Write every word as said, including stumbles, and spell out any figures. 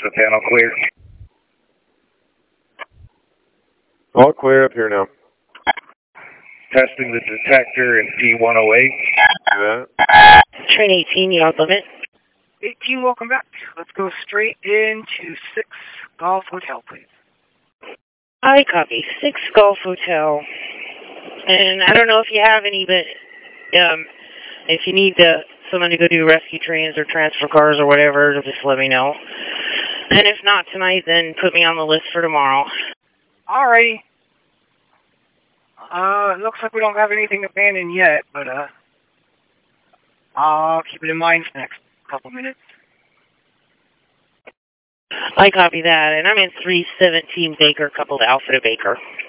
the panel clear. All clear up here now. Testing the detector in P one oh eight. Do that. Train eighteen, you off limit. eighteen, welcome back. Let's go straight into six Golf Hotel, please. I copy. six Golf Hotel. And I don't know if you have any, but um, if you need uh, someone to go do rescue trains or transfer cars or whatever, just let me know. And if not tonight, then put me on the list for tomorrow. Alrighty. Uh, looks like we don't have anything abandoned yet, but uh, I'll keep it in mind for the next couple minutes. I copy that, and I'm in three seventeen Baker, coupled Alpha to Baker.